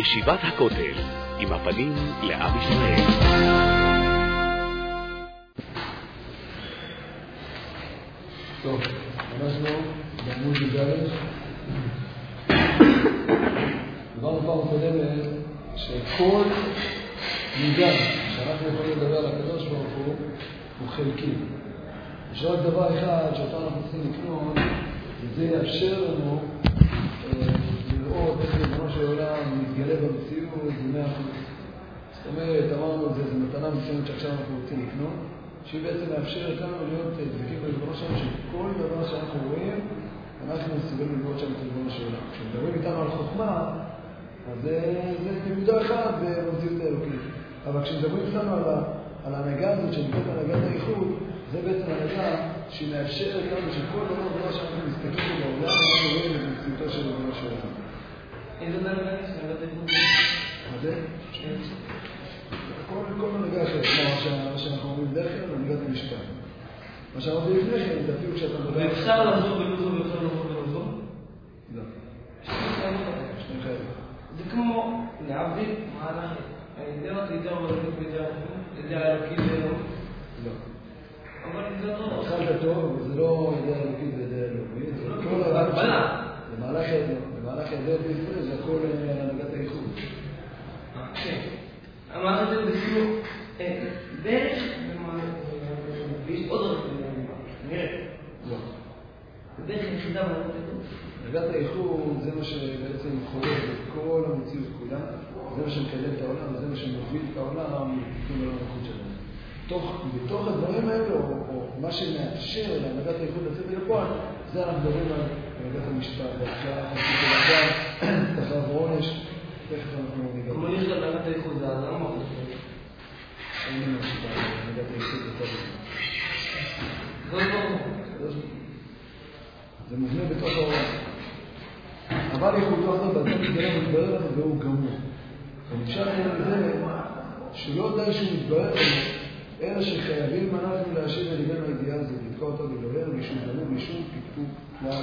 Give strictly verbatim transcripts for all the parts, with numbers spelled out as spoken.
ישיבת הכותל, עם הפנים לעם ישראל. טוב, אנחנו בעמוד י"ד. דיברנו פעם קודמת שכל מידע שאנחנו יכולים לדבר על הקדוש ברוך הוא הוא חלקי. יש רק דבר אחד שאותו אנחנו צריכים לקנות, וזה יאפשר לנו לראות איך ריבונו של עולם מתגלה במציאות מאה אחוז. זאת אומרת, אמרנו את זה, זו מתנה מסוימת שעכשיו אנחנו רוצים לקנות, שהיא בעצם מאפשרת לנו להיות דבקים בריבונו שלנו, שכל דבר שאנחנו רואים, אנחנו מסוגלים לראות שם את ריבונו של עולם. כשמדברים איתנו על חוכמה, אז זה נקודה אחת במציאות האלוקית. אבל כשמדברים איתנו על, על ההנהגה הזאת, שנקראת הנהגת האיחוד, זה בעצם הנהגה שהיא מאפשרת לנו שכל דבר שאנחנו מסתכלים בעולם, אנחנו רואים את מציאותו של ריבונו של עולם. איזה דרגה יש להנהגת האיחוד? מה זה? כל הנהגה אחרת, מה שאנחנו אומרים דרך כלל, הנהגת המשפט. מה שאמרתי לפני כן, זה אפילו כשאתה מדבר... ואפשר לעזור בלוזו ואפשר לעזור בלוזו? לא. שני חייבים. זה כמו להבדיל, מהלך, זה רק לידי המלכות לידי האלוקית לאלוקית? לא. אבל זה לא... התחלת טוב, אבל זה לא לידי האלוקית לידי האלוקית. זה לא כאילו בהגבלה. במהלך הידע בישראל זה הכל הנהגת האיחוד. כן. המהלך הזה זה כאילו דרך ויש עוד דרך נראה. לא. זה דרך יחידה בהנהגת האיחוד. הנהגת האיחוד זה מה שבעצם חולק את כל המציאות כולה, זה מה שמקדם את העולם וזה מה שמוביל את העולם לתיקון העולם האיחוד שלנו. בתוך הדברים האלה, או מה שמאפשר להנהגת האיחוד לצאת אל הפועל, זה אנחנו מדברים על הנהגת המשפט, בהתחלה, חצית של אדם, תחב ועונש, תכף אנחנו ניגע. כמו יש להנהגת האיחוד זה אדם או חושב? אין לנו שיטה, להנהגת האיחוד לצד זה לא זה. זה מובנה בתוך העולם. אבל איחודו הזאת, באדם מתגלה מתברר לנו והוא גמור. ונמשך לנו לזה שלא די שהוא מתברר לנו, אלא שחייבים אנחנו להשיב אל ליבנו הידיעה הזאת, לתקוע אותה בגבר, משום גמור, משום פקפוק כלל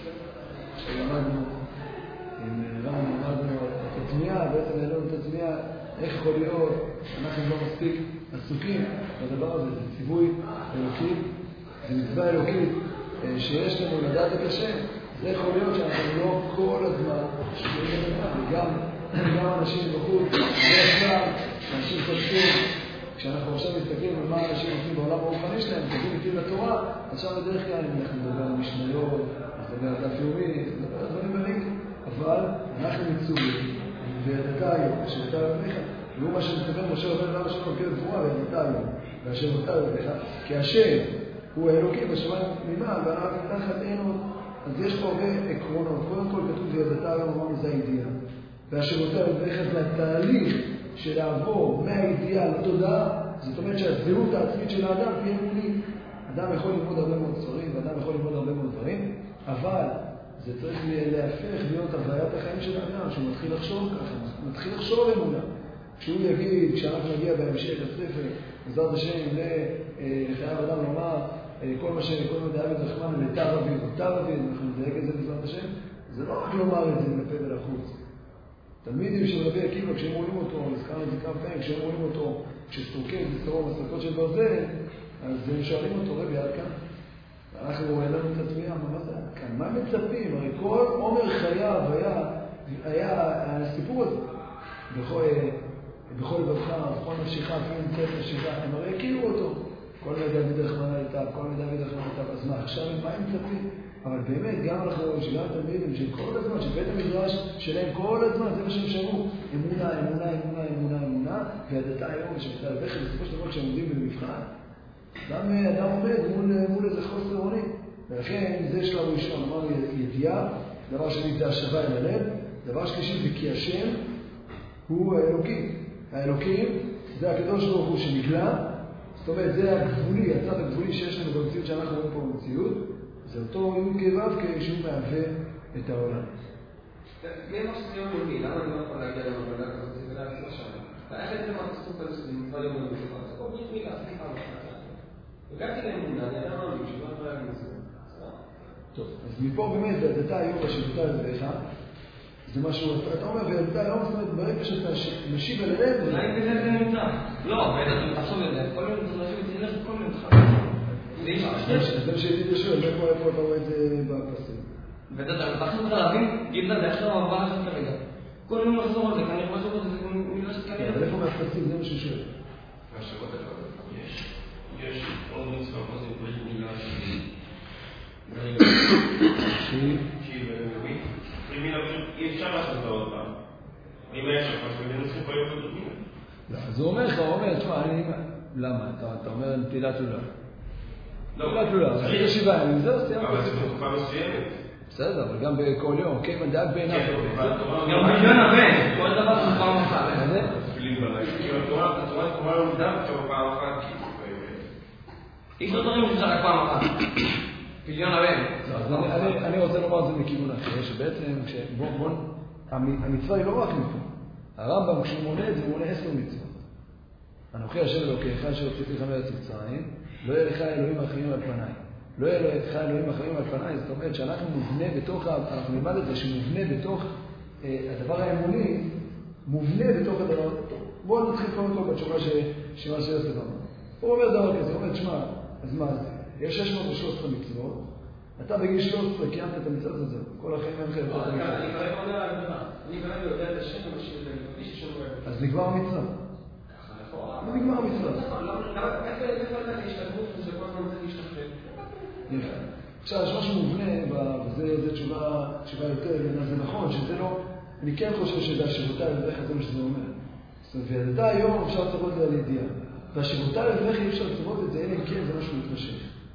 שלמדנו, עם רם למדנו את התמיעה, בעצם העלינו את התמיעה, איך יכול להיות שאנחנו לא מספיק עסוקים בדבר הזה, זה ציווי אלוקי, זה מצווה אלוקית, שיש לנו לדעת את השם, זה יכול להיות שאנחנו לא כל הזמן שומעים את זה, וגם גם אנשים בחוץ, בדרך כלל, אנשים חושבים, כשאנחנו עכשיו מסתכלים על מה אנשים עושים בעולם הרוחני שלהם, תגיעים איתי לתורה, עכשיו בדרך כלל אנחנו מדבר על משניות, אנחנו מדבר על דף יומי, נדבר על דברים בנים, אבל אנחנו מצווים, וידעת היום, ושבתה לפניך, והוא מה שמתכוון משה רבנו למה שלנו כבד גבורה, וידעת היום, והשם אותה לפניך, כי השם הוא האלוקי בשמיים ממעל, ואנחנו מתחת עינו, אז יש פה הרבה עקרונות. קודם כל כתוב וידעת היום, אמרנו זה הידיעה. והשם אותה לפניך זה התהליך של לעבור מהידיעה לתודעה, זאת אומרת שהזהות העצמית של האדם תהיה מולי. אדם יכול ללמוד הרבה מאוד ספרים, ואדם יכול ללמוד הרבה מאוד דברים, אבל זה צריך להפך להיות הוויית החיים של האדם, שהוא מתחיל לחשוב ככה, מתחיל לחשוב אמונה. כשהוא יגיד, כשאנחנו נגיע בהמשך הספר, בעזרת השם, לחייב אדם לומר, כל מה שכל מה דאביד רחמן לתא רביד, תא רביד, אנחנו נדייק את זה בעזרת השם, זה לא רק לומר את זה מפה ולחוץ. תלמידים של רבי עקיבא, כשהם רואים אותו, הזכרנו את זה כמה פעמים, כשהם רואים אותו, כשסתורקים, זכרו מסתקות של ברזל, אז הם שואלים אותו, רבי, עד כאן? ואנחנו רואים לנו את התמיעה, מה זה עד כאן? מה מצפים? הרי כל עומר חייו היה, היה הסיפור הזה. בכל לבבך, בכל נפשך, אפילו נמצאת נפשך, הם הרי הכירו אותו. כל מיני דוד רחמנא ליטב, כל מיני דוד רחמנא ליטב, אז מה, עכשיו מה הם מצפים? אבל באמת, גם אנחנו רואים שגם תלמידים של כל הזמן, שבית המדרש שלהם כל הזמן, זה מה שהם שמעו, אמונה, אמונה, אמונה, אמונה, אמונה, וידעת היום ושבתה לבכת, בסופו של דבר כשהם עומדים במבחן, אדם, אדם עומד מול, מול איזה חוסר אונים, ולכן זה שלב ראשון, אמרנו ידיעה, דבר שני זה השבה אל הלב, דבר שלישי זה כי השם הוא האלוקים. האלוקים זה הקדוש ברוך הוא שנגלה, זאת אומרת, זה הגבולי, הצד הגבולי שיש לנו במציאות שאנחנו רואים פה במציאות, זה אותו יום כבב כשהוא מהווה את העולם. מי אמר שזה יום יומי? למה אני לא יכול להגיע למעבדה כזאת ולהגיד עכשיו? איך בעצם התספוק הזה שזה מצווה יום יומי? זה כל ברית מילה, סליחה וחצה. הגעתי לאמונה, אני אדם מאמין שלא אני לא אגיד את זה. טוב, אז מפה באמת, וידעת היום ושבתה לבך, זה משהו, אתה אומר, ואתה לא מסתובב, ברגע שאתה משיב אל הלב... אולי בזה זה נמצא. לא, ואתה תחשוב את זה, כל יום אתה תחשוב את זה, ילך כל יום תחשוב. זה מה שהייתי לשאול, איפה אתה רואה את זה בפסים? ואתה תחשוב לך להבין, גילה, זה עכשיו הבא שלך כרגע. כל יום לחזור על זה, כנראה לחזור על זה, זה מילה שכנראה... אבל איפה מהפסים, זה מה ששואל. מהשבות אחד, יש עוד מצווה פה, זה פרק מילה שהיא... שהיא? שהיא בלאומית. היא מילה פשוט, אי אפשר לעשות אותה עוד פעם. אם יש לך משהו, אני נוסחים פה יותר דוגמים. לא, אז הוא אומר לך, הוא אומר, תשמע, אני... למה? אתה אומר נטילת לולב. לא, נטילת לולב. אחרי שבעה ימים, זהו, סיימת. אבל זה בתקופה מסוימת. בסדר, אבל גם בכל יום, כן, מדאג בעיניו. גם מיליון הבן, כל דבר זה פעם אחת. מה זה? כאילו, התורה קוראה לו דווקא פעם אחת. יש לו דברים שזה רק פעם אחת. מיליון הבן. אני רוצה לומר את זה מכיוון אחר, שבעצם, המצווה היא לא רק מפה. הרמב"ם, כשהוא מונה את זה, הוא מונה עשר מצוות. אנוכי אשר אלוקיך אשר הוצאתיך מארץ מצרים, לא יהיה לך אלוהים אחרים על פניי. לא יהיה לך אלוהים אחרים על פניי, זאת אומרת שאנחנו מובנה בתוך, אנחנו נלמד את זה שמובנה בתוך הדבר האמוני, מובנה בתוך הדבר, בואו נתחיל קודם כל בתשובה שמה שיוסף אמר. הוא אומר דבר כזה, הוא אומר, תשמע, אז מה זה? יש שש מאות ושלוש עשרה מצוות, אתה בגיל שלוש עשרה קיימת את המצוות הזה, כל החיים אין לך את המצוות. אני כרגע אומר על הדבר, אני כרגע יודע את השם ומשאיר את זה, אני מרגיש ששומר. אז נגמר המצווה. לא נגמר המצווה. למה איפה הייתה להשתלמות וזה כל הזמן צריך להשתחרר? יפה. עכשיו, יש משהו מובנה, וזו תשובה יותר, זה נכון, שזה לא, אני כן חושב שזה השירותי לבדך, זה מה שזה אומר. זאת אומרת, וידעתה היום אפשר לצוות את זה על ידיעה. והשירותי לבדך אי אפשר לצוות את זה, אלא אם כן זה משהו מתמשך.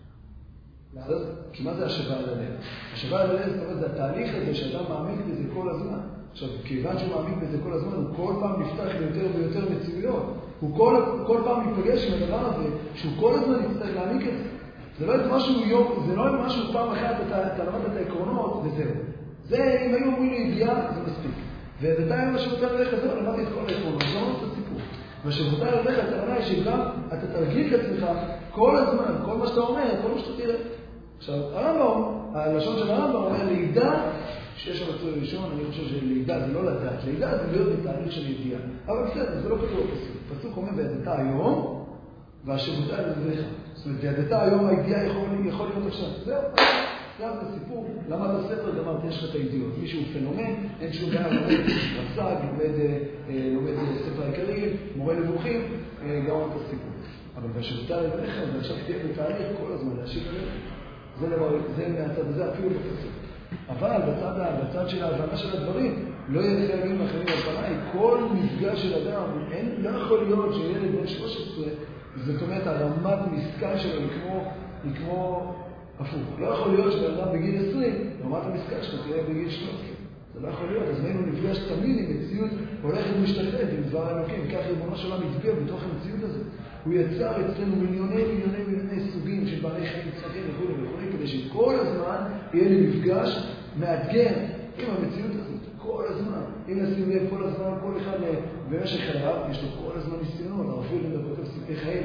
כי מה זה השווה על הלב? השווה על הלב, זאת אומרת, זה התהליך הזה שאדם מעמיק בזה כל הזמן. עכשיו, כיוון שהוא מעמיק בזה כל הזמן, הוא כל פעם נפתח ליותר ויותר מציאויות. הוא כל, כל פעם מתפגש עם הדבר הזה, שהוא כל הזמן יצטרך להעמיק את זה. זה לא משהו יום, זה לא משהו פעם אחת, אתה למדת את העקרונות וזהו. זה, אם היו אומרים לי ידיעה, זה מספיק. ובינתיים מה שבוטל עליך, זהו, למדתי את כל העקרונות, זה לא את הסיפור. ושבוטל עליך, הכוונה היא שגם אתה תרגיל את עצמך כל הזמן, כל מה שאתה אומר, כל מה שאתה תראה. עכשיו, הרמב"ם, הלשון של הרמב"ם אומר לידע, שיש שם מצוי ראשון, אני חושב שלידע זה לא לדעת, לידע זה להיות בתהליך של ידיעה. אבל בסדר, זה לא כתוב בפסוק. פסוק אומר וידעת היום, והשבוטל עליך. זאת אומרת, וידעת היום הידיעה יכול להיות עכשיו. זהו, זה הסיפור. למד הספר, גמרת, יש לך את הידיעות. מישהו פנומן, אין שום בעיה, לומד רצג, לומד ספר העיקרים, מורה נבוכים, גמרת את הסיפור. אבל והשבוטל עליך, ועכשיו תהיה בתהליך כל הזמן להשיב עליך. זה מהצד הזה, אפילו בפסוק. אבל בצד, בצד של ההבנה של הדברים, לא יהיה חייבים אחרים על פניי. כל מפגש של אדם, אין, לא יכול להיות שילד בן שלוש עשרה, זאת אומרת, הרמת משכל שלו היא כמו, היא כמו הפוך. לא יכול להיות שבאדם בגיל עשרים, רמת המשכל שלו תהיה בגיל שלוש עשרה. זה לא יכול להיות. אז מיינו נפגש תמיד עם מציאות הולכת ומשתחררת עם דבר אלוקים. כך ריבונו של עולם יטביע בתוך המציאות הזאת. הוא יצר אצלנו מיליוני מיליוני מיליוני סוגים של בעלי חיים צרכים וכו' וכו', כדי שכל הזמן יהיה לי מפגש מאתגר עם המציאות הזאת. כל הזמן. אם נשים לב כל הזמן, כל אחד במשך חייו, יש לו כל הזמן ניסיונות. הרב פרידלנדר כותב סיפורי חיים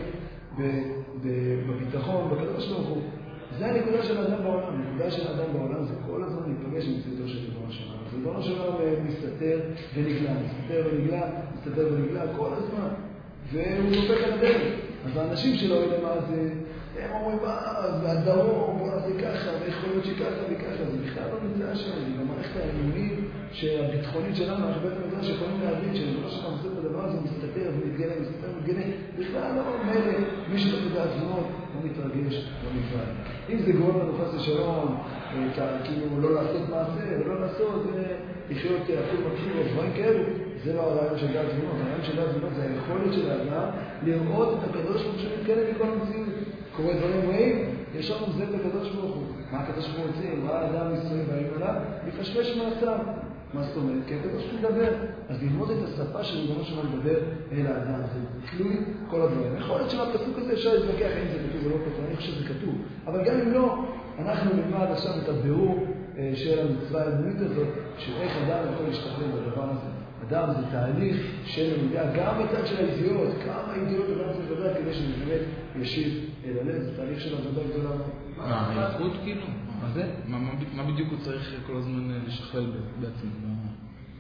בביטחון, בקדוש ברוך הוא. זה הנקודה של האדם בעולם. הנקודה של האדם בעולם זה כל הזמן להיפגש עם מציאותו של ריבונו של עולם. ריבונו של עולם מסתתר ונגלה, מסתתר ונגלה, מסתתר ונגלה כל הזמן. והוא דופק על הדרך. אז האנשים שלו יודעים מה זה, הם אומרים, אז מהדרום, בוא נעשה ככה, ויכול להיות שככה וככה. זה בכלל לא נמצא שם, זה במערכת האמונית שהביטחונית שלנו, אנחנו בית המדרש יכולים להבין שלא שאתה עושה את הדבר הזה, מסתתר ומתגלה, מסתתר ומתגלה, בכלל לא מלא, מי שלא יודע עצמות, לא מתרגש, לא נפרד. אם זה גורם לנו חס ושלום, כאילו לא לעשות מעשה, ולא לעשות, לחיות אפילו מכיר או דברים כאלו, זה לא הרעיון של דעת זמינות. הרעיון של דעת זמינות זה היכולת של האדם לראות את הקדוש ברוך הוא שמתקדם מכל המציאות. קורא דברים רואים, יש לנו זה בקדוש ברוך הוא. מה הקדוש ברוך הוא רוצה? ראה האדם ישראל באים עליו, לפשפש מעשיו. מה זאת אומרת? כי הקדוש ברוך הוא מדבר. אז ללמוד את השפה של ריבונו של עולם לדבר אל האדם. זה תלוי כל הדברים. יכול להיות שבפסוק הזה אפשר להתווכח אם זה כתוב או לא כתוב. אני חושב שזה כתוב. אבל גם אם לא, אנחנו נלמד עכשיו את הבירור של המצווה האמונית הזאת, של איך אדם יכול להשתחרר בדבר הזה. אדם זה תהליך של למידה, גם בצד של הידיעות, כמה ידיעות אדם צריך לדעת כדי שבאמת ישיב אל הלב, זה תהליך של עבודה גדולה. מה, הייחוד כאילו? מה זה? מה בדיוק הוא צריך כל הזמן לשכלל בעצמו?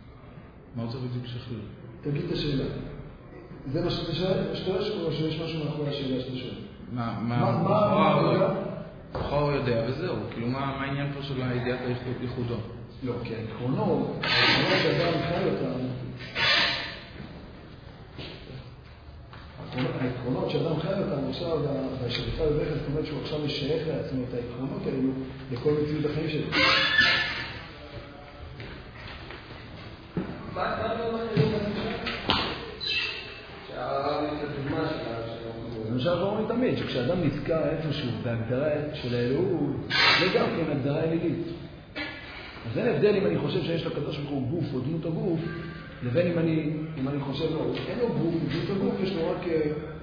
מה רוצה בדיוק לשכלל? תגיד את השאלה. זה מה שאתה שואל, או שיש משהו מאחורי השאלה שאתה שואל? מה, מה, מה הוא יודע וזהו, כאילו מה העניין פה של הידיעת הייחודו? לא, כי העקרונות, העקרונות שאדם חי אותם, העקרונות שאדם חי אותם, עכשיו, בשביתה בבכת, זאת אומרת שהוא עכשיו משייך לעצמו את העקרונות האלו לכל מציאות החיים שלו. למשל אומרים תמיד שכשאדם נתקע איפשהו בהגדרה של האלוהות, זה גם כן הגדרה אלילית. אז אין הבדל אם אני חושב שיש לקדוש ברוך הוא גוף או דמות הגוף, לבין אם אני, אם אני חושב לא, אין לו גוף, דמות הגוף יש לו רק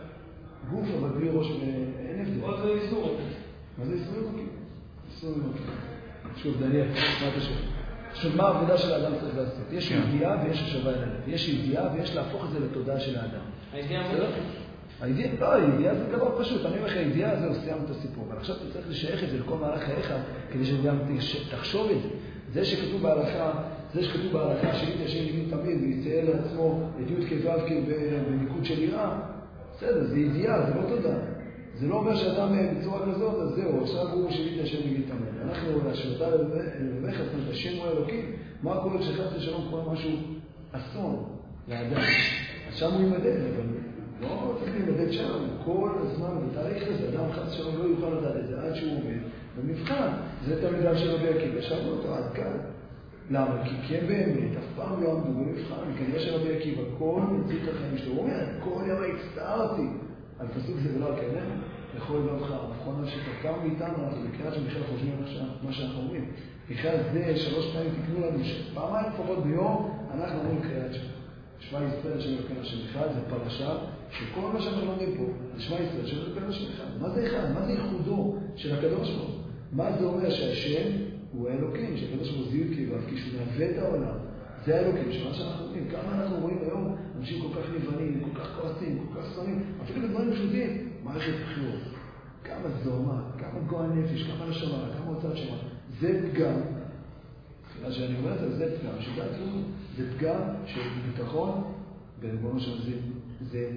גוף אבל בלי ראש, אין הבדל. עוד זה איסור. מה זה איסור אלוקי? איסור אלוקי. שוב, דניאל, מה אתה שואל? עכשיו, מה העבודה של האדם צריך לעשות? יש ידיעה ויש השוואה אל הלב. יש ידיעה ויש להפוך את זה לתודעה של האדם. הידיעה מודעת? הידיעה, לא, הידיעה זה דבר פשוט. אני אומר לך, הידיעה זה סיימת את הסיפור. אבל עכשיו אתה צריך לשייך את זה לכל מהלך חייך, כדי שגם תחשוב את זה. זה שכתוב בהלכה, זה שכתוב בהלכה שהיא השם יגיד תמיד ויצייר לעצמו את י' כ' ו' כ' במיקוד של יראה, בסדר, זה ידיעה, זה לא תודה. זה לא אומר שאדם בצורה כזאת, אז זהו, עכשיו הוא שהיא השם יגיד תמיד. אנחנו, השוותה לבכת, את השם הוא האלוקים, מה קורה כשחס ושלום קורה משהו אסון לאדם? אז שם הוא יימדד, אבל לא צריך להימדד שם, כל הזמן בתאריך הזה, אדם חס ושלום לא יוכל לדעת את זה עד שהוא עומד במבחן. זה תלמידיו של רבי עקיבא, שאלנו אותו עד כאן. למה? כי הם באמת אף פעם לא עמדו במבחן, כנראה של רבי עקיבא, כל מציאות החיים שלו, הוא אומר, כל יום הצטערתי על פסוק זה ולא הכנר, לכל לבבך, נכון שכתב מאיתנו, אנחנו בקריאת שבכלל חושבים עכשיו מה שאנחנו אומרים. בקריאת זה שלוש פעמים תקנו לנו, פעמיים לפחות ביום, אנחנו אומרים קריאת שבכלל. שמע ישראל של אלוקינו השם אחד, זה פרשה שכל מה שאנחנו לומדים פה, זה שמע ישראל של אלוקינו השם אחד. מה זה אחד? מה זה ייחודו של הקדוש ברוך הוא? מה זה אומר שהשם הוא האלוקים, שהקדוש ברוך הוא זיהו כיבב, כי שהוא מהווה את העולם. זה האלוקים, שמה שאנחנו רואים. כמה אנחנו רואים היום אנשים כל כך נבנים, כל כך כועסים, כל כך שונאים, אפילו בדברים פשוטים. מערכת בחירות, כמה זוהמה, כמה גועל נפש, כמה נשמה, כמה הוצאת שמה. זה פגם. תחילה שאני אומר את זה, זה פגם. שדעת לנו, זה פגם של ביטחון, בריבונו שלנו זה, זה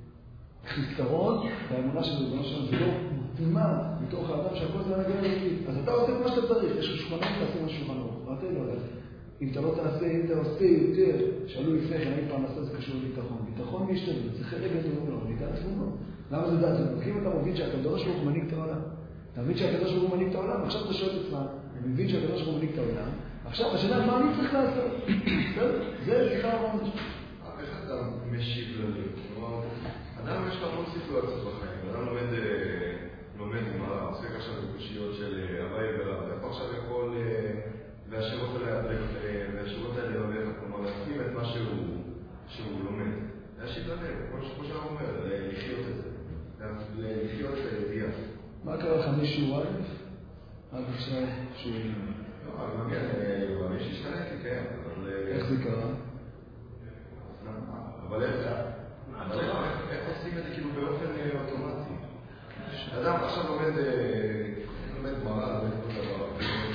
חיסרון, והאמונה של ריבונו שלנו זה לא תימה מתוך האדם שהכל זה הנגע אלוקי. אז אתה עושה מה שאתה צריך, יש שולחנות, תעשה מה שולחנות. ואתה לא יודע. אם אתה לא תעשה, אם אתה עושה יותר, שאלו לפני כן, האם פרנסה זה קשור לביטחון. ביטחון משתלב, זה חלק גדול מאוד, ניתן תבונות. למה זה דעת? אם אתה מבין שהקדוש ברוך הוא מנהיג את העולם, אתה מבין שהקדוש ברוך הוא מנהיג את העולם, עכשיו אתה שואל את עצמך, אני מבין שהקדוש ברוך הוא מנהיג את העולם, עכשיו השאלה מה אני צריך לעשות? זה סליחה הרעיון. איך אתה משיב לזה? כלומר, אדם יש לו המון סיטואציות בחיים, אדם לומד גמרא, עוסק עכשיו בקושיות של אביי ורב, איפה עכשיו יכול והשירות האלה לומד, כלומר להפנים את מה שהוא לומד. להשיב ללב, כמו שאתה אומר, לחיות את זה, לחיות את הידיעה. מה קרה לך מישהו א' עד עכשיו שהוא... לא, אני מגיע, אני מבין שהשתנתי, כן, אבל... איך זה קרה? אבל איך עושים את זה כאילו באופן אוטומטי? אדם עכשיו לומד גמרא, לומד כל דבר.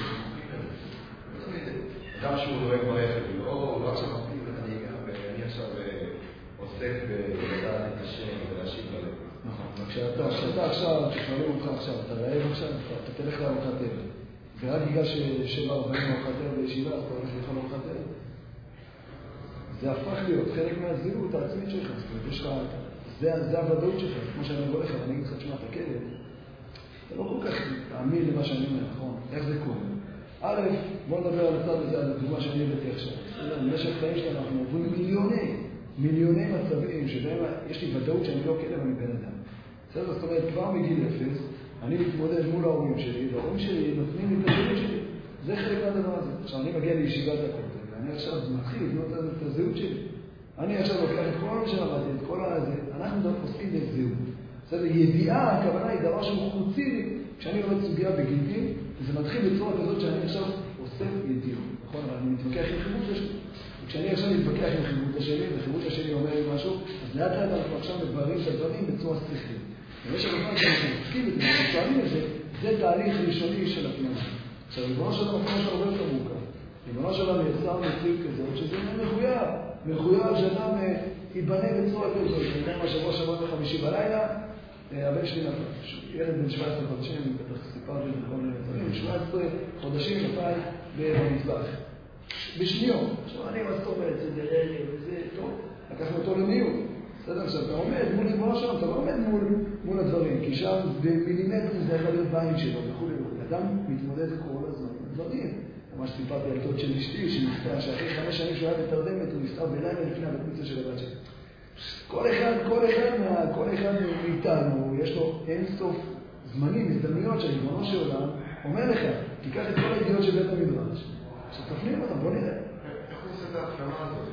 אדם שהוא לומד ברכב, לא עכשיו מפנים את הנהיגה, ואני עכשיו עוסק בלדעת את השם ולהשיב ללב. נכון, וכשאתה עכשיו, כששואלים אותך עכשיו, אתה רעב עכשיו, אתה תלך לארוחת ערב. ורק בגלל ששבע ארבעים ארוחת ערב בישיבה, אז אתה הולך לאכול ארוחת ערב. זה הפך להיות חלק מהזהות העצמית שלך, זאת אומרת, יש לך, זה הוודאות שלך, כמו שאני אומר לך, ואני אגיד לך, תשמע, אתה כלב, אתה לא כל כך תאמין למה שאני אומר, נכון? איך זה קורה? א', בוא נדבר על הצד הזה, על הדוגמה שאני הבאתי עכשיו. במשך חיים שלנו אנחנו עוברים מיליוני, מיליוני מצבים שבהם יש לי ודאות שאני לא כלב, אני בן אדם. בסדר? זאת אומרת, כבר מגיל אפס, אני מתמודד מול ההורים שלי, וההורים שלי נותנים לי את הזהות שלי. זה חלק מהדבר הזה. עכשיו, אני מגיע לישיבת הכותל, ואני עכשיו מתחיל לבנות את הזהות שלי. אני עכשיו לוקח את כל מה שלמדתי, את כל הזה, אנחנו עוסקים בזהות. בסדר? ידיעה, הכוונה היא דבר שהוא חוצי לי. כשאני לומד סוגיה בגיטים, זה מתחיל בצורה כזאת שאני עכשיו עושה ידיעות. נכון? אבל אני מתווכח עם חירות שלי. וכשאני עכשיו מתווכח עם חירות שלי, וחירות שלי אומר לי משהו, אז לאט לאט אנחנו עכשיו מבררים את הדברים בצורה שכלית. ויש הרבה שאנחנו מתחילים את זה, ושואלים את זה, זה תהליך ראשוני של התנועה. עכשיו, ריבונו של דבר, כמו שהרבה יותר מורכב. ריבונו של דבר יצר מציאות כזאת, שזה לא מחויב. מחויב שאדם ייבנה בצורה כזאת. אני יודע מה שבוע שבוע בחמישי בלילה, הבן שלי נפל, ילד בן שבע עשרה חודשים, בטח סיפרתי את כל מיני דברים, שבע עשרה חודשים נפל במטבח. בשניון. עכשיו אני מסתובב, זה דרלי וזה טוב, לקחנו אותו למיון. בסדר, עכשיו אתה עומד מול ריבונו שלום, אתה לא עומד מול, מול הדברים, כי שם במילימטרים זה יכול להיות בעין שלו וכו' וכו'. אדם מתמודד כל הזמן עם דברים. ממש סיפרתי על תות של אשתי, שנפטר, שאחרי חמש שנים שהוא היה בתרדמת, הוא נפטר בלילה לפני הבת מצווה של הבת שלי. כל אחד, כל אחד, מה, כל אחד מאיתנו, יש לו אין סוף זמנים, הזדמנויות של ריבונו של עולם, אומר לך, תיקח את כל הידיעות של בית המדרש, עכשיו תפנים אותם, בוא נראה. איך הוא עושה את ההפנמה הזאת?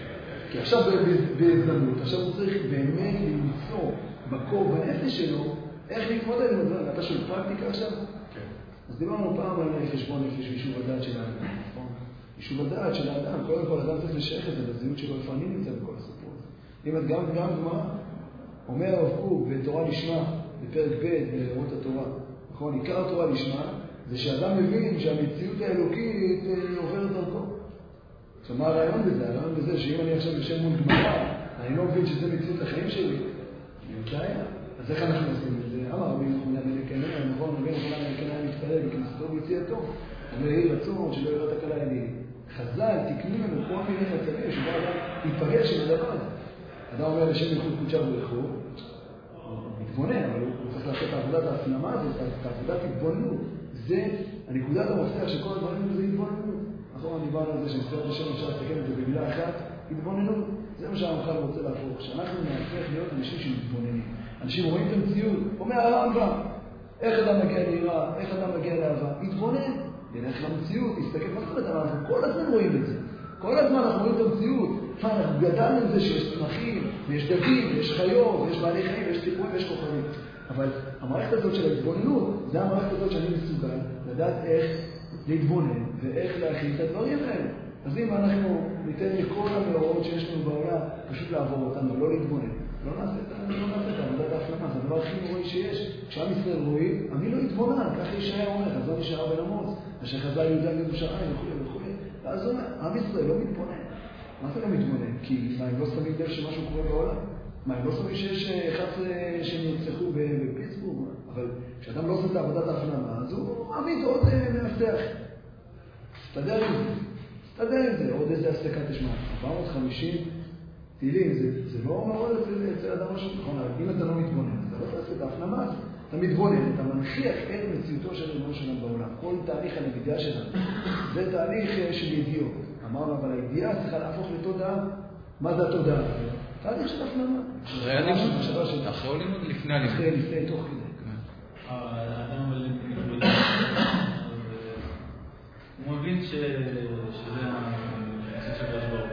כי עכשיו בהזדמנות, עכשיו הוא צריך באמת למצוא מקור בנפש שלו, איך להתמודד עם הדברים. אתה שואל פרקטיקה עכשיו? כן. אז דיברנו פעם על חשבון נפש ויישוב הדעת של האדם, נכון? יישוב הדעת של האדם, קודם כל אדם צריך לשייך את זה לזהות שלו, איפה אני נמצא בכל הסיפור הזה. אם את גם גם גמרא, אומר הרב קוק בתורה לשמה, בפרק ב' באות התורה, נכון? עיקר התורה לשמה, זה שאדם מבין שהמציאות האלוקית עוברת דרכו. עכשיו, מה הרעיון בזה? הרעיון בזה שאם אני עכשיו יושב מול גמרא, אני לא מבין שזה מציאות לחיים שלי. אני יודע, אז איך אנחנו עושים את זה? אמר רבי נחמן בן יקנעם, נכון? רבי נחמן בן יקנעם מתפלל בכנסתו וביציאתו. אומר, יהי רצון שלא יראה תקלה אלי. חז"ל, תקנו לנו כל מיני מצבים שבו אדם ייפגש עם הדבר הזה. אדם אומר לשם ייחוד קודשה ברכו, הוא מתבונן, אבל הוא צריך לעשות את העבודת ההפנמה הזאת, את העבודת התבוננות. זה הנקודת המפתח שכל הדברים זה התבוננות. נכון, דיברנו על זה שמסתרת השם אפשר לסכם את זה במילה אחת, התבוננות. זה מה שהרמח"ל רוצה להפוך, שאנחנו נהפך להיות אנשים שמתבוננים. אנשים רואים את המציאות, אומר הרמב"ם, איך אדם מגיע ליראה, איך אדם מגיע לאהבה, התבונן, ילך למציאות, תסתכל, מה זאת אומרת, אנחנו כל הזמן רואים את זה. כל הזמן אנחנו רואים את המציאות. אנחנו גדלנו עם זה שיש צמחים, ויש דגים, ויש חיות, ויש בעלי חיים, ויש ציפורים, ויש כוכבים. אבל המערכת הזאת של ההתבוננות, זה המערכת הזאת שאני מסוגל לדעת איך להתבונן ואיך להכין את הדברים האלה. אז אם אנחנו ניתן לכל המאורעות שיש לנו בעולם פשוט לעבור אותנו, לא להתבונן, לא נעשה את לא נעשה את עבודת ההפנמה, זה הדבר הכי נוראי שיש. כשעם ישראל רואים, אני לא התבונן, ככה ישעיה אומר, אז לא נשאר בן עמוס, אשר חז"ל יהודה מירושלים וכו' וכו'. ואז הוא אומר, עם ישראל לא מתבונן. מה זה לא מתבונן? כי מה, הם לא שמים לב שמשהו קורה בעולם? מה, הם לא שמים שיש אחד עשר שנרצחו בפיטסבורג? אבל כשאדם לא עושה את עבודת ההפנמה, אז הוא מעמיד עוד מפתח. תסתדר עם זה. תסתדר עם זה. עוד איזה הפסקת תשמע. ארבע מאות וחמישים טילים, זה, זה לא מעורר אצל אדם משהו. נכון, אם אתה לא מתבונן, אתה לא תעשה את ההפנמה הזאת. אתה מתבונן, אתה מנחיח את מציאותו של ריבונו של עולם בעולם. כל תהליך הלמידה שלנו, זה תהליך של ידיעות. אמרנו, אבל הידיעה צריכה להפוך לתודעה. מה זה התודעה? תהליך של הפנמה. אחרי הלימוד? אחרי הלימוד? לפני הלימוד? אחרי, לפני, תוך כדי. האדם מתמודד, הוא מבין שזה המציא של השבור.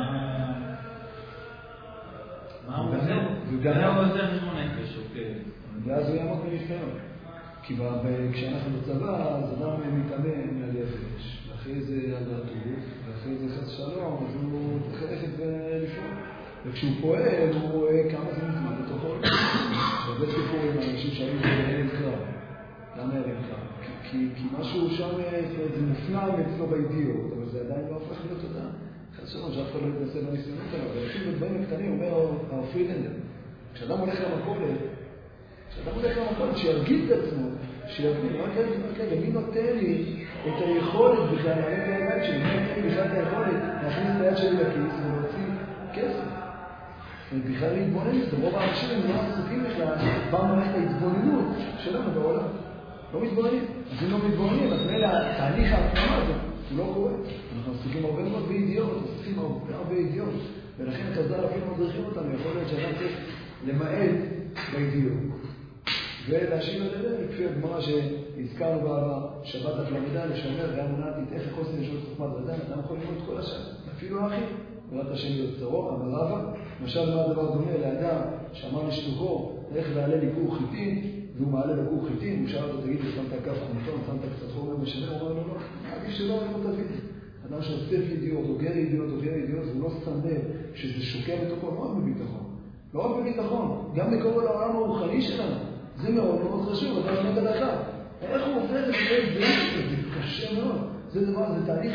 מה הוא עושה? הוא עושה חשבון נפש, אוקיי. ואז הוא יעמוד בניסיון. כי כשאנחנו בצבא, אז אדם מתאמן מעל יבש, ואחרי זה על הטוב, ואחרי זה חס שלום, אז הוא צריך ללכת ולפעול. וכשהוא פועל, הוא רואה כמה זה נזמן בתוכו. וזה סיפור עם אנשים שהיו בהלם קרב. למה הלם קרב? כי משהו שם, זה מופנם אצלו בידיעות, אבל זה עדיין לא הפך להיות תודה. חס שלום, שאף אחד לא יתנסה בניסיונות האלה, אבל אפילו בדברים הקטנים, אומר הרב פרידלנדר, כשאדם הולך למכולת, כשאדם הולך למכולת, שירגיל את עצמו, שירגיל, רק רגע, מי נותן לי את היכולת בכלל, להעלה את הידיים שלי, מי נותן לי בכלל את היכולת להכניס את היד שלי לכיס ולהוציא כסף. ובכלל להתבונן את זה, רוב האנשים הם לא עסוקים בכלל במערכת ההתבוננות שלנו בעולם. לא מתבוננים. אז אם לא מתבוננים, אז מילא תהליך ההפנמה הזה, הוא לא קורה. אנחנו עסוקים הרבה מאוד בידיעות, עסוקים הרבה הרבה ידיעות, ולכן חז"ל אפילו מדריכים אותנו, יכול להיות שאדם צריך למעט בידיעות. ולהשאיר את זה, לפי הגמרא שהזכרנו בשבת הפלמדה, לשמר ואמונה תתאף לחוסן ישורת חוכמת ודן, אדם יכול ללמוד את כל השעה. אפילו האחי, ברת השם יוצרו, אמר רבא, למשל מה הדבר דומה לאדם שאמר לשלוחו, איך ועלה לי כור חיטין, והוא מעלה בכור חיטין, הוא שאל אותו, תגיד, שמת כף חומתון, שמת קצת חומר משנה, הוא אומר לו, לא, עדיף שלא לא תביא. אדם שאוסף ידיעות, אוגר ידיעות, אוגר ידיעות, והוא לא שם לב שזה שוקע בתוכו, לא רק בביטחון. לא רק בביטחון, גם בכל העולם הרוחני שלנו. זה מאוד מאוד חשוב, אתה לומד הלכה. איך הוא עובר את זה? זה קשה מאוד. זה דבר, זה תהליך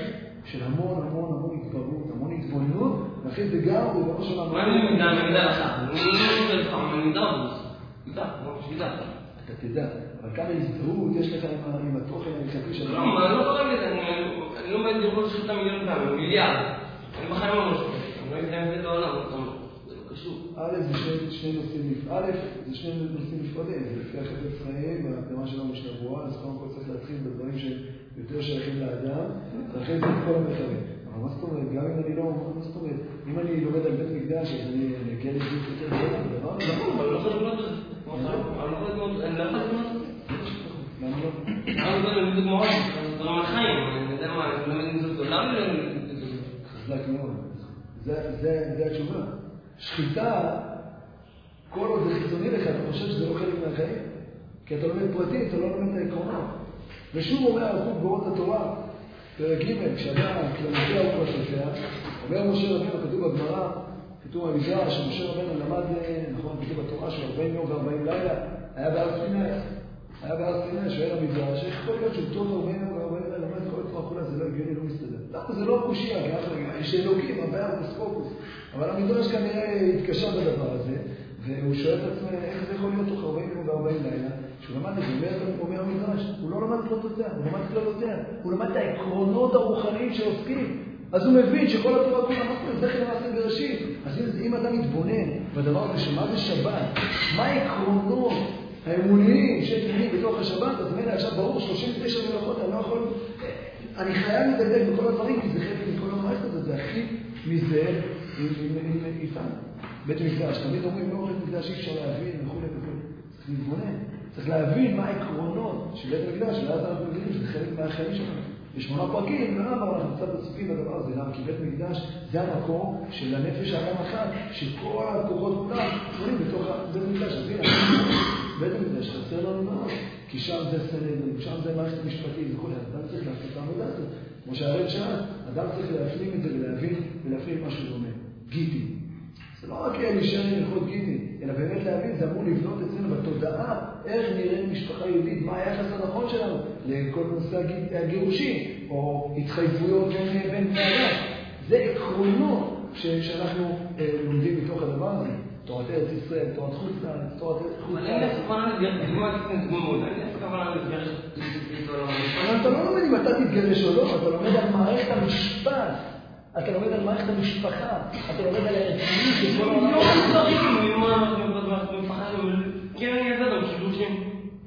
של המון המון המון התגרות, המון התבוננות, ואחרי זה גם, ובראש שלנו... מה אני מגדל? אני מגדל לך. אני מגדל לך, אני מגדל לך. מגדל, מגדל. אתה תדע, אבל כמה הזדהות יש לך עם התוכן המחלקי שלנו? לא, מה, אני לא קורא לזה, אני לא מגדל לראות שלך מיליון פעמים, מיליארד. אני בחיים לא משהו. אני לא יודע אם זה לעולם, זה לא קשור. א', זה שני נושאים נפרדים. א', זה שני נושאים נפרדים. זה לפי החפץ חיים, בהקדמה שלנו בשבוע, אז קודם כל צריך להתחיל בדברים שיותר שייכים לאדם, ואחרי זה את כל המחקרים. אבל מה זאת אומרת, גם אם אני לא, מה זאת אומרת, אם אני לומד על בית מקדש, אז אני אגיע לגיל יותר גדול, זה דבר נכון, אבל לא יכול לבנות את זה. אבל לא יכול לבנות את זה. אני לא יכול לבנות את זה. למה לא? למה לא לבנות מאוד? זה רמת חיים, אני יודע מה, אני לא מבין את זה. למה לא לבנות את זה? חזק מאוד. זה התשובה. שחיטה, כל עוד זה חיצוני לך, אתה חושב שזה לא חלק מהחיים? כי אתה לומד פרטי, אתה לא לומד את העקרונות. ושוב אומר הרב באורות התורה, פרק ג' כשאדם כלמותיה הוא בספר, אומר משה רבינו, כתוב בגמרא, כתוב במדרש, שמשה רבינו למד, נכון, כתוב בתורה שהוא ארבעים יום וארבעים לילה, היה בהר סיני, היה בהר סיני, שואל המדרש, איך יכול להיות שהוא טוב ארבעים יום וארבעים לילה, למד כל התורה כולה, זה לא הגיוני, לא מסתדר. למה? זה לא קושיה, יש אלוקים, הבעיה הוא בספוקוס. אבל המדרש כנראה התקשר בדבר הזה, והוא שואל את עצמו, איך זה יכול להיות תוך ארבעים יום וארבעים לילה, שהוא למד את זה, אומר המדרש, הוא לא למד פרוטותיה, הוא למד כללותיה, הוא למד את העקרונות הרוחניים שעוסקים. אז הוא מבין שכל התורה כולה, מה זה זכר למעשה בראשית? אז אם אדם מתבונן בדבר הזה, שמה זה שבת, מה העקרונות האמוניים שתמידים בתוך השבת, אז מילא עכשיו ברור, שלושים ותשע מלאכות, אני לא יכול, אני חייב לדבר בכל הדברים, כי זה חלק מכל המערכת הזאת, זה הכי מזה איתנו. בית מקדש, תמיד אומרים, לא בית מקדש אי אפשר להבין, וכו' וכו'. צריך להתבונן, צריך להבין מה העקרונות של בית מקדש, ואז אנחנו מבינים שזה חלק מהחיים שלנו. בשמונה פרקים, למה אנחנו קצת מצפים לדבר הזה? למה? כי בית מקדש זה המקום של הנפש האדם אחת, שכל הכוחות כולם חולים בתוך בית מקדש. אז הנה, בית מקדש חסר לנו מאוד, כי שם זה סנהדרין, שם זה מערכת המשפטית וכו'. אדם צריך לעשות את העבודה הזאת. כמו שהרב שאל, אדם צריך להפנים את זה ולהבין ולהפנים מה שהוא אומר. גיטי. זה לא רק להישאר עם הלכות גיטי, אלא באמת להבין, זה אמור לבנות אצלנו בתודעה, איך נראה משפחה יהודית, מה היחס הנכון שלנו לכל נושא הגירושים, או התחייבויות בין בני אדם. זה עקרונות שאנחנו לומדים מתוך הדבר הזה. תורת ארץ ישראל, תורת חוץ לארץ, תורת חוץ לארץ. אבל אין לך כוונה להתגרש, אין לך כוונה להתגרש. אבל אתה לא לומד אם אתה תתגרש או לא, אתה לומד על מערכת המשפט. אתה לומד על מערכת המשפחה, אתה לומד על הערכיות של כל העולם. לא צריך, מה אנחנו מפחדים, כן, אני יודע, אבל שידושים.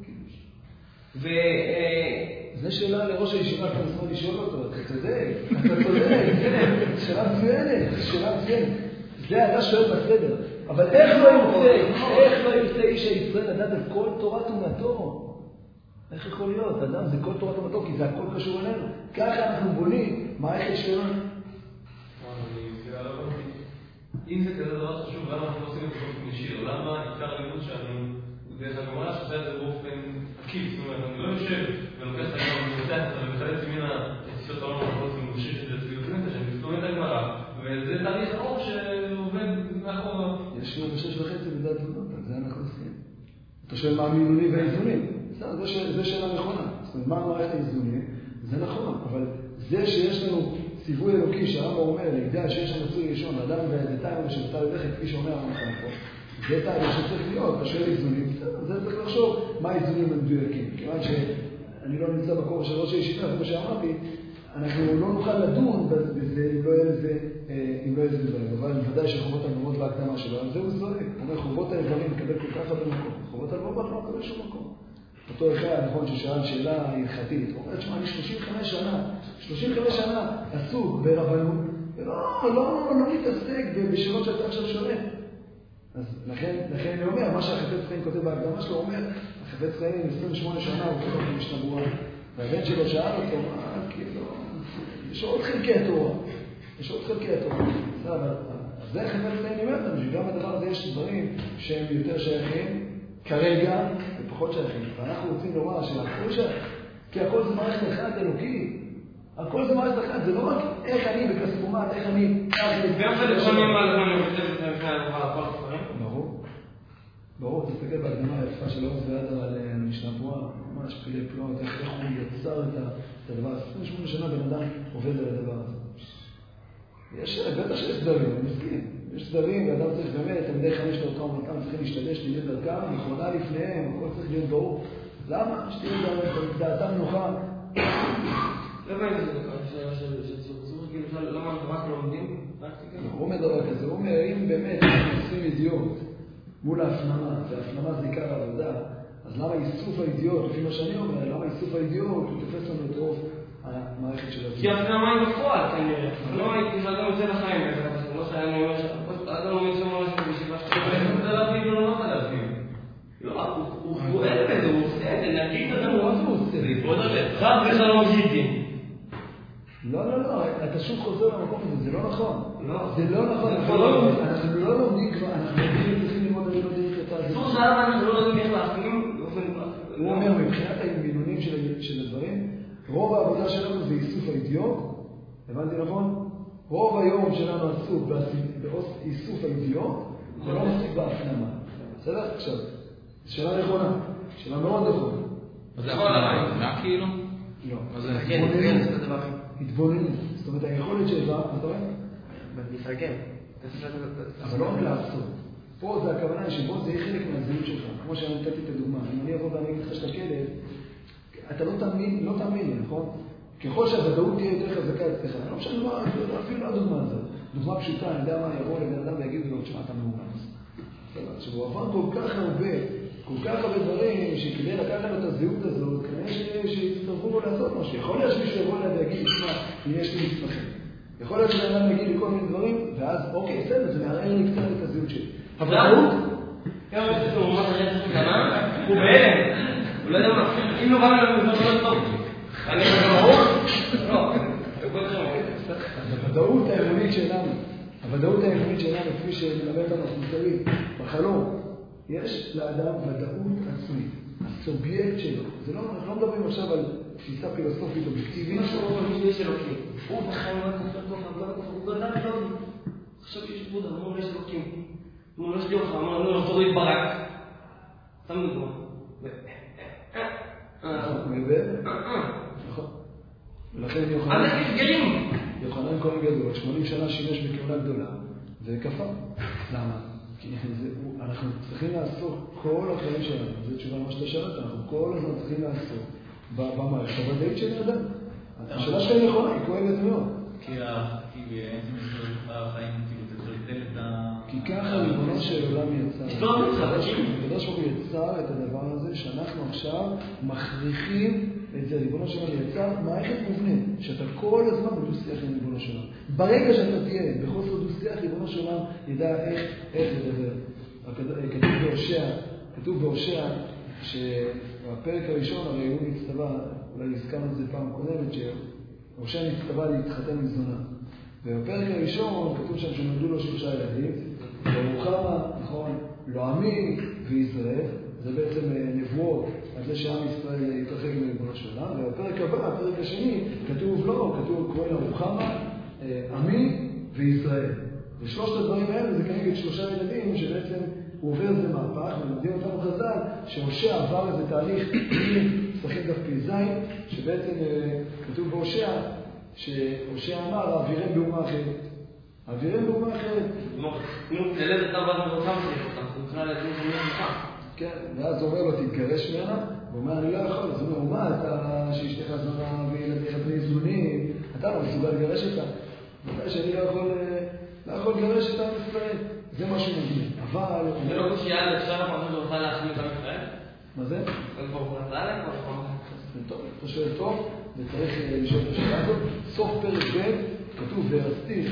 ו... זו שאלה לראש הישיבה כאן זמן לשאול אותו, אתה צודק, אתה צודק, שאלה מצוינת, שאלה מצוינת. זה אתה שואל בסדר, אבל איך לא יוצא, איך לא יוצא איש הישראל לדעת את כל תורת אומתו? איך יכול להיות? אדם זה כל תורת אומתו, כי זה הכל קשור אלינו. ככה אנחנו בונים מערכת שלנו. אם זה כזה דבר חשוב, למה אנחנו לא עושים את זה באופן ישיר? למה עיקר הלימוד שאני, דרך הגמרא שעושה את זה באופן עקיף? זאת אומרת, אני לא יושב ולוקח את הגמרא ומפתח אותה ומחלץ ממנה את תפיסות העולם האחרות וממשיך את זה לצביעות נפש, אני מסתובב את הגמרא, וזה תהליך ארוך שעובד מאחורה. יש לנו בשש וחצי בדעת תלונות, על זה אנחנו עושים. אתה שואל מה המילוני והאיזונים? זו שאלה נכונה. זאת אומרת, מה המערכת האיזונים? זה נכון, אבל זה שיש לנו ציווי אלוקי שהרמב"ם אומר, לידע שיש לנו מצוי ראשון, אדם וזה טעם שבצע ללכת, כפי שאומר הרמב"ם פה. זה טעם שצריך להיות, אתה שואל איזונים, זה צריך לחשוב מה האיזונים המדויקים. כיוון שאני לא נמצא בכובע של ראש הישיבה, כמו שאמרתי, אנחנו לא נוכל לדון בזה אם לא יהיה לזה, אם לא יהיה לזה דברים. אבל ודאי שחובות הלבבות והקדמה שלו, על זה הוא זורק. הוא אומר, חובות האיברים מקבל כל כך הרבה מקום. חובות הלבבות לא מקבל שום מקום. אותו אחד, נכון, ששאל שאלה הלכתית, הוא אומר, תשמע, אני שלושים וחמש שנה, שלושים וחמש שנה עסוק ברבנות, ולא, לא, לא, לא מתעסק בשאלות שאתה עכשיו שונה. אז לכן, לכן אני אומר, מה שהחפץ חיים כותב בהקדמה שלו, הוא אומר, החפץ חיים עשרים ושמונה שנה, הוא כותב במשנה ברורה, והבן שלו שאל אותו, מה, כאילו, יש עוד חלקי התורה, יש עוד חלקי התורה. אז זה החפץ חיים אומר לנו, שגם בדבר הזה יש דברים שהם יותר שייכים, כרגע, ופחות שייכים. ואנחנו רוצים לומר שהכל שייך, כי הכל זה מערכת אחת אלוקית. הכל זה מערכת אחת, זה לא רק איך אני בכספומט, איך אני... ואיך זה לפעמים מה לבוא לבטל את זה לפני הלכה על כל הספרים? ברור. ברור, תסתכל בהקדמה היפה של עוז וידע על המשנה ברורה, ממש פלא פלאות, איך הוא יצר את הדבר. עשרים ושמונה שנה בן אדם עובד על הדבר הזה. יש, בטח שיש סדרים, אני מסכים. יש סדרים, ואדם צריך באמת, תלמידי חמש לאותם ומתם צריכים להשתדש, תהיה דרכם, נכונה לפניהם, הכל צריך להיות ברור. למה? שתהיה דעתם נוחה. למה אין זה דקה של צורך, כאילו, למה אנחנו רק לומדים? הוא אומר דבר כזה, הוא אומר, אם באמת עושים אידיוט מול ההפנמה, וההפנמה זה עיקר העבודה, אז למה איסוף האידיוט, לפי מה שאני אומר, למה איסוף האידיוט, הוא תופס לנו את רוב המערכת של הדיוט. כי ההפנמה היא בפועל, כנראה. לא הייתי שאדם יוצא לחיים, לא חייב אני אומר שאדם לא יוצא ממש בישיבה שאתה זה להבין או לא נוכל להבין? לא, הוא פועל בזה, הוא עושה את זה, להגיד את זה, הוא עושה את זה. בוא נדבר. חד ושלום גיטים. לא, לא, לא, אתה שוב חוזר למקום הזה, זה לא נכון. לא. זה לא נכון, אנחנו לא לומדים כבר, אנחנו צריכים ללמוד, אני לא יודעים את זה. זו זה למה אנחנו לא יודעים איך להפנים באופן... הוא אומר, מבחינת המינונים של הדברים, רוב העבודה שלנו זה איסוף האידיוט, הבנתי נכון? רוב היום שלנו עסוק באיסוף האידיוט, זה לא מספיק בהפנמה. בסדר? עכשיו, שאלה נכונה, שאלה מאוד נכונה. מה זה הפנמה? מה כאילו? לא. מה זה? התבוננות. זאת אומרת, היכולת שלך, מה אתה רואה? להתרגם. אבל לא רק לעשות. פה זה הכוונה שבו זה יהיה חלק מהזהות שלך. כמו שאני נתתי את הדוגמה. אם אני אבוא ואני אגיד לך שאתה כלב, אתה לא תאמין, לא תאמין, נכון? ככל שהוודאות תהיה יותר חזקה אצלך, אני לא משנה מה, אפילו לא הדוגמה הזאת. דוגמה פשוטה, אני יודע מה יבוא לבן אדם ויגיד לו, תשמע, אתה מאומץ. עכשיו, הוא עבר כל כך הרבה, כל כך הרבה דברים, שכדי לקחת לו את הזהות הזאת, כנראה שיצטרכו לו לעשות משהו. יכול להיות שמישהו יבוא אליי ויגיד, תשמע, אם יש לי מסמכים. יכול להיות שבן אדם יגיד לי כל מיני דברים, ואז, אוקיי, בסדר, זה מערער לי קצת את הזהות שלי. הוודאות? גם יש את מאומץ הרצח קטנה, הוא בהלם. הוא לא יודע מה, אם לא בא לנו זה לא טוב. אני חושב, לא, הוודאות האמונית שלנו, הוודאות האמונית שלנו, כפי שמלמד אותנו הסמסרי, בחלום, יש לאדם ודאות עצמית, הסובייקט שלו. זה לא, אנחנו לא מדברים עכשיו על תפיסה פילוסופית אובייקטיבית. משהו לא יש אלוקים. הוא בחיים לא כופר טוב, הוא גדל לא. עכשיו יש בודה, אמרו לא יש אלוקים. אמרו לא יש לי אותך, אמרו לא אותו להתברק. סתם דוגמה. נכון. ולכן יוחנן... אז איך גרים? יוחנן כהן גדול, שמונים שנה שימש בכהונה גדולה, וכפר. למה? כי אנחנו צריכים לעסוק כל החיים שלנו, זו תשובה מה שאתה שאלת, אנחנו כל הזמן צריכים לעסוק במערכת הוודאית של האדם. השאלה שלהם נכונה, היא כואבת מאוד. כי בעצם החיים תבטל את ה... כי ככה ריבונו של עולם יצר. הקדוש ברוך הוא יצר את הדבר הזה שאנחנו עכשיו מכריחים את זה. ריבונו של עולם יצר מערכת מובנית, שאתה כל הזמן בדו-שיח עם ריבונו של עולם. ברגע שאתה תהיה בחוסר דו-שיח, ריבונו של עולם ידע איך לדבר. כתוב בהושע, כתוב בהושע שבפרק הראשון הרי הוא נצטווה, אולי הזכרנו את זה פעם קודמת, שהושע נצטווה להתחתן עם זונה. ובפרק הראשון כתוב שם שנולדו לו שלושה ילדים, ורוחמה, נכון, לא עמי וישראל, זה בעצם נבואות על זה שעם ישראל יתרחק מריבונו של עולם, ובפרק הבא, הפרק השני, כתוב לא, כתוב קורא לה רוחמה, עמי וישראל. ושלושת הדברים האלה זה כנגד שלושה ילדים שבעצם הוא עובר איזה מהפך, ולמדים אותנו חז"ל, שהושע עבר איזה תהליך, שחקים דף פי זין, שבעצם כתוב בהושע, שהושע אמר, האווירם באומה אחרת. האווירם באומה אחרת. נו, תלד אתה בא במרחב שלי אותך, הוא נקרא לדין שמי לך. כן, ואז הוא אומר לו, תתגרש ממנה, והוא אומר, אני לא יכול, אז הוא אומר, מה, אתה שאשתך זונה וילדיך בני זנונים, אתה לא מסוגל לגרש אותה. הוא אומר שאני לא יכול, לא יכול לגרש את עם ישראל. זה משהו מגיע. אבל... זה לא קושייה, עכשיו אנחנו לא נוכל להחמיא את עם ישראל? מה זה? זה כבר הוכנס עליהם, כבר הוכנס. טוב, אתה שואל טוב, וצריך לשאול את השאלה הזאת. סוף פרק ב' כתוב והסתיך,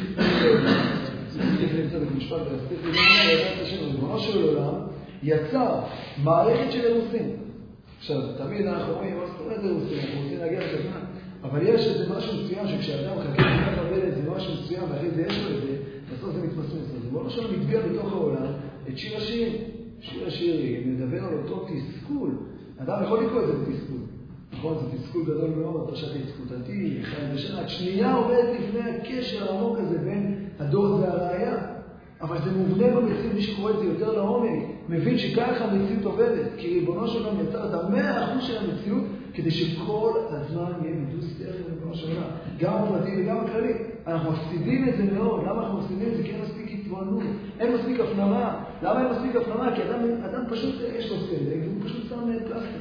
סתיך נמצא במשפט והסתיך לגמרי, ידעת השם, ריבונו של עולם, יצר מערכת של אירוסין. עכשיו, תמיד אנחנו רואים, מה זאת אומרת אירוסין? אנחנו רוצים להגיע לתזמן. אבל יש איזה משהו מסוים שכשאדם מחכה לכך הרבה איזה משהו מסוים, ואחרי זה יש לו את זה, בסוף זה מתמסמס. אז ריבונו של עולם מתביע בתוך העולם את שיר השירים. שיר השירים מדבר על אותו תסכול. אדם יכול לקרוא את זה בתסכול. נכון, זה תסכול גדול מאוד, פרשת התפוצתי, חיים בשנה, שנייה עובדת לפני הקשר העמוק הזה בין הדור והראיה, אבל זה מובנה במציאות, מי שקורא את זה יותר לעומק, מבין שככה המציאות עובדת, כי ריבונו של עולם יצר את המאה אחוז של המציאות, כדי שכל הזמן יהיה מדו-שיח עם ריבונו של עולם, גם הפרטי וגם הכללי. אנחנו מפסידים את זה מאוד. למה אנחנו מפסידים את זה? כי אין מספיק התבוננות, אין מספיק הפנמה. למה אין מספיק הפנמה? כי אדם, אדם פשוט יש לו סלג, הוא פשוט שם פלסטיק.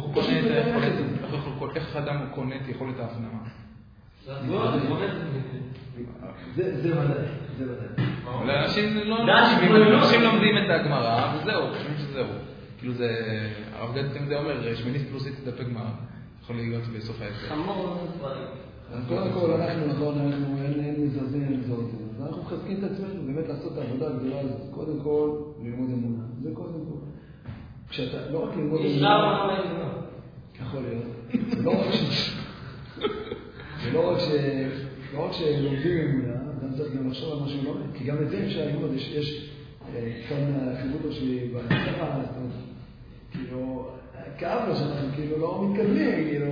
איך אדם קונה את יכולת ההפנמה? זה ודאי, זה ודאי. אנשים לומדים את הגמרא, וזהו, חושבים שזהו. כאילו זה, הרב גד תמיד אומר, שמיניסט פלוסית דפי גמרא, יכול להיות בסוף העצר. חמור דברים. אז קודם כל, אנחנו נכון, אנחנו אין מזרזים, אין מזרזים. אז אנחנו מחזקים את עצמנו, באמת לעשות את העבודה הגדולה הזאת. קודם כל, ללמוד אמונה. זה קודם כל. כשאתה, לא רק ללמוד אמונה. יש רב מה אמונה. יכול להיות. לא רק ש... ולא רק ש... לא רק שלומדים אמונה, אדם צריך גם לחשוב על מה שהוא לומד. כי גם את זה אפשר ללמוד, יש כאן החיבותו שלי בהצעה, זאת אומרת, כאילו, כאב לו שאנחנו כאילו לא מתקדמים, כאילו,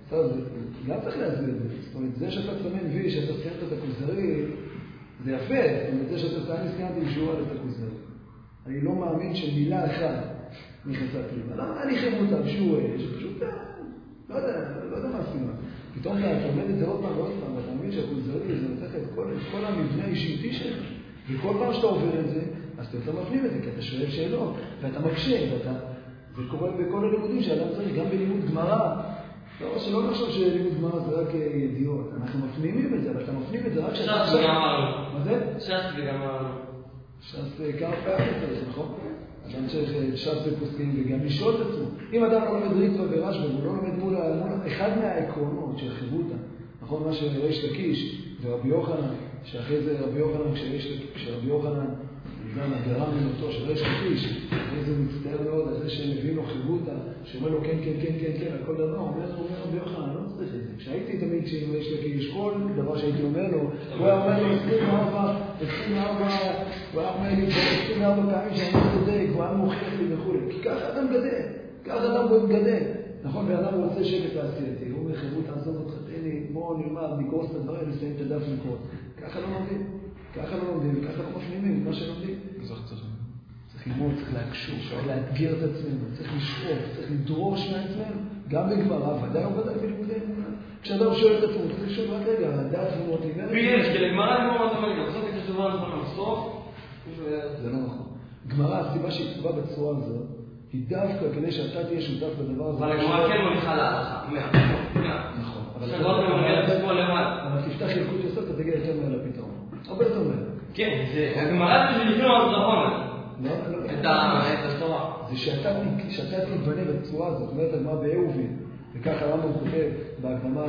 גם צריך להסביר את זה. זאת אומרת, זה שאתה צמן וי, שאתה סיימת את הכוזרי, זה יפה. זאת אומרת, זה שאתה סיימת סיימתי בשורה את הכוזרי. אני לא מאמין שמילה אחת נכנסה פנימה. למה אני חייב אותה בשורה? שפשוט, לא יודע, לא יודע מה הסימן. פתאום אתה עומד את זה עוד פעם ועוד פעם, ואתה מבין שהכוזרי זה נותן את כל המבנה האישיותי שלך. וכל פעם שאתה עובר את זה, אז אתה מפנים את זה, כי אתה שואל שאלות, ואתה מקשה, ואתה... זה קורה בכל הלימודים שאדם צריך, גם בלימוד גמרא. לא, שלא נחשוב שלימוד גמרא זה רק ידיעות. אנחנו מפנימים את זה, אבל אתה מפנים את זה רק שאתה... ש"ס וגם אמרנו. מה זה? ש"ס וגם אמרנו. ש"ס כמה פעמים זה, נכון? אדם צריך ש"ס ופוסקים וגם לשאול את עצמו. אם אדם לא לומד ריטב"א ורשב"א, הוא לא לומד מול אחד מהעקרונות של חיבותא, נכון? מה שריש לקיש ורבי יוחנן, שאחרי זה רבי יוחנן, כשרבי יוחנן גם הגרה ממותו של ריש לקיש, איזה מצטער מאוד על זה שהם הביאו לו חיבותא, שאומר לו כן, כן, כן, כן, כן, על כל דבר, אומר לו, אומר רבי יוחנן, אני לא צריך את זה. כשהייתי תמיד כשאם ריש לקיש, כל דבר שהייתי אומר לו, הוא היה אומר לי עשרים וארבע, עשרים וארבע, הוא היה אומר לי עשרים וארבע פעמים שאני לא צודק, הוא היה מוכיח לי וכו'. כי ככה אדם גדל, ככה אדם בוא גדל. נכון, ואדם רוצה שקט לעשייתי, הוא אומר חיבותא, עזוב אותך, תן לי, בוא נלמד, נגרוס את הדברים, נסיים את הדף לקרוא. ככה לא לומדים. ככה לא לומדים, ככה לא מפנימים, מה שלומדים. צריך ללמוד, צריך להקשור, צריך לאתגר את עצמנו, צריך לשאוף, צריך לדרוש מעצמנו, גם בגמרא, ודאי או ודאי בלימודי אמונה. כשאדם שואל את עצמו, צריך לשאול רק רגע, הדעת תמונות לימד. ויש, כי לגמרא אני לא רוצה להגיד, בסוף יש תשובה לזמן המסוף. זה לא נכון. גמרא, הסיבה שהיא כתובה בצורה הזאת, היא דווקא כדי שאתה תהיה שותף בדבר הזה. אבל הגמרא כן מוליכה להלכה, מאה. נכון. אבל תפתח ילקוט יוסף, אתה תגיע יותר מהר לפתרון. הרבה יותר מהר. כן, הגמרא זה שלפני עוד זרחונה. את התורה. זה שאתה תתבנה בצורה הזאת, זאת אומרת, הגמרא באהובין, וככה הרמב"ם כותב בהקדמה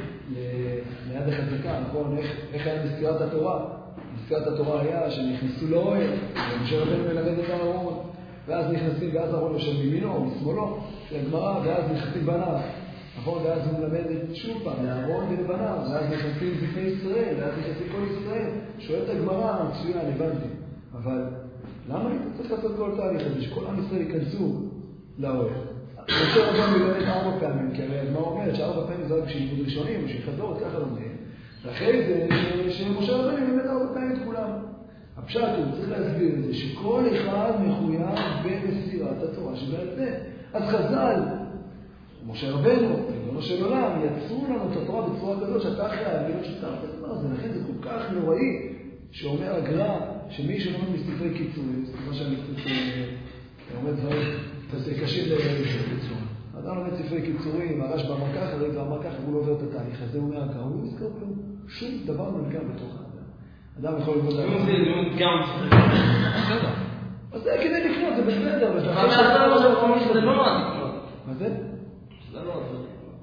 ליד החזקה, נכון? איך היה בסקירת התורה? בסקירת התורה היה שנכנסו לאוהל, ומשה רבנו מלמד את אהרון, ואז נכנסים, ואז אהרון יושב מימינו או משמאלו, של הגמרא, ואז נכנסים בניו. נכון, ואז הוא מלמד את שוב פעם, לאהרון ולבניו, ואז נכנסים בפני ישראל, ואז נכנסים כל ישראל. שואלת הגמרא, מצוין, הבנתי. אבל למה אני צריך לעשות כל תהליך הזה, שכל עם ישראל ייכנסו לאוהל? משה רבנו מלמד ארבע פעמים, כי הרי הגמרא אומרת שארבע פעמים זה רק כשלימוד ראשונים, כשחזרות, ככה לומדים. ואחרי זה, שמשה רבנו מלמד ארבע פעמים את כולם. הפשט הוא צריך להסביר את זה, שכל אחד מחויב במסירת התורה שבעל פה. אז חז"ל, משה רבנו, ריבונו של עולם, יצרו לנו את התורה בצורה כזאת שאתה חייב להיות שותף לדבר הזה. לכן זה כל כך נוראי שאומר הגר"א שמי שלומד מספרי קיצורים, סליחה שאני קצת אומר דברים קשים לקיצור. אדם לומד ספרי קיצורים, הרשב"א אמר ככה, הרי ואמר ככה, הוא לא עובר את התהליך הזה, הוא אומר הגר"א, הוא לא מזכר כלום, שום דבר מנגע בתוך האדם. אדם יכול ללמוד על זה. זה גם בסדר. אז זה כדי לקנות, זה בסדר. אבל אתה לא חושב כמו שזה לא נועד לקנות. מה זה? זה לא נועד.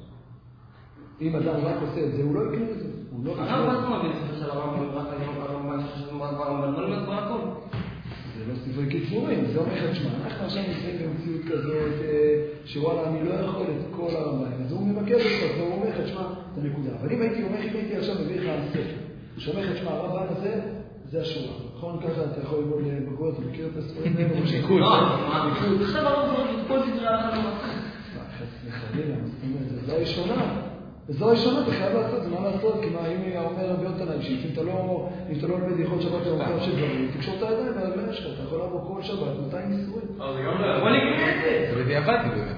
אם אדם רק עושה את זה, הוא לא יקנה את זה. אנחנו בעצמו בספר של הרמב"ם, רק הרמב"ם שחשבנו רק ברמב"ם, לא נלמד כבר הכל. זה לא ספרי קיצורים, זה אומר לך, תשמע, אנחנו עכשיו נמצאים במציאות כזאת, שוואלה, אני לא יכול את כל הרמב"ם, אז הוא מבקר אותך, והוא אומר לך, תשמע, את הנקודה. אבל אם הייתי אומר, אם הייתי עכשיו מביא לך הספר, הוא שאומר לך, תשמע, הרמב"ם הזה, זה השורה. נכון, ככה אתה יכול ללמוד לבגרויות, אתה מכיר את הספרים האלה? שיקול. לא, עכשיו הרמב"ם, כל סדרי הלכה לא מצחיק. חלילה, זה הראשונה. וזו ראשונה, אתה חייב לעשות, זה מה לעשות, כי מה, אם אומר רבי יונתן, שאם אתה לא, אם אתה לא לומד הלכות שבת או מוכר של דברים, תקשור את הידיים מהרגליים שלך, אתה יכול לעבור כל שבת, מאתיים איסורים. בוא נקרא את זה. זה בדיעבד באמת.